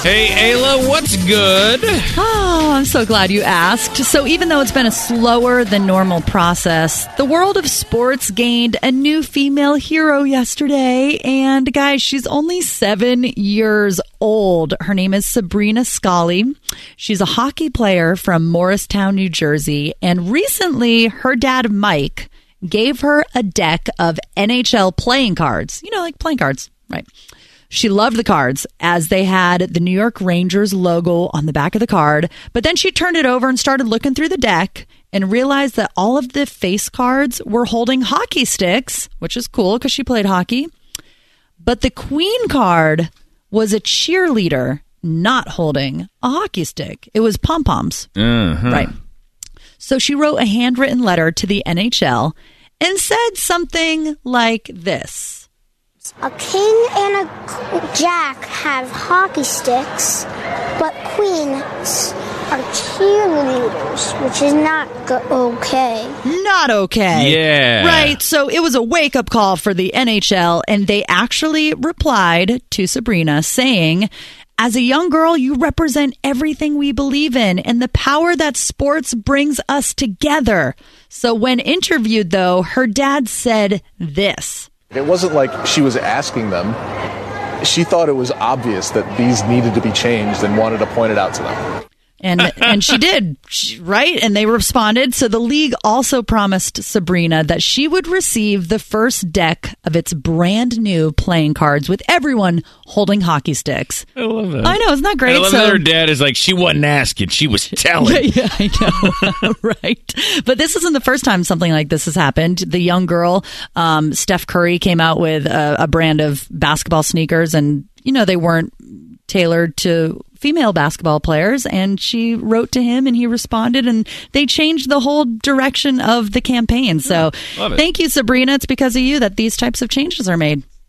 Hey, Ayla, what's good? Oh, I'm so glad you asked. So even though it's been a slower than normal process, the world of sports gained a new female hero yesterday. And guys, she's only 7 years old. Her name is Sabrina Scully. She's a hockey player from Morristown, New Jersey. And recently, her dad, Mike, gave her a deck of NHL playing cards. You know, like playing cards, right? She loved the cards as they had the New York Rangers logo on the back of the card. But then she turned it over and started looking through the deck and realized that all of the face cards were holding hockey sticks, which is cool because she played hockey. But the queen card was a cheerleader not holding a hockey stick. It was pom-poms. Right. So she wrote a handwritten letter to the NHL and said something like this. A king and a jack have hockey sticks, but queens are cheerleaders, which is not okay. Not okay. Yeah. Right. So it was a wake-up call for the NHL, and they actually replied to Sabrina saying, as a young girl, you represent everything we believe in and the power that sports brings us together. So when interviewed, though, her dad said this. It wasn't like she was asking them. She thought it was obvious that these needed to be changed and wanted to point it out to them. And she did, right? And they responded. So the league also promised Sabrina that she would receive the first deck of its brand new playing cards with everyone holding hockey sticks. I love that. I know, isn't that great? I love that her dad is like, she wasn't asking, she was telling. Yeah, I know. Right. But this isn't the first time something like this has happened. The young girl, Steph Curry, came out with a brand of basketball sneakers, and, you know, they weren't tailored to female basketball players, and she wrote to him and he responded, and they changed the whole direction of the campaign. So thank you, Sabrina. It's because of you that these types of changes are made.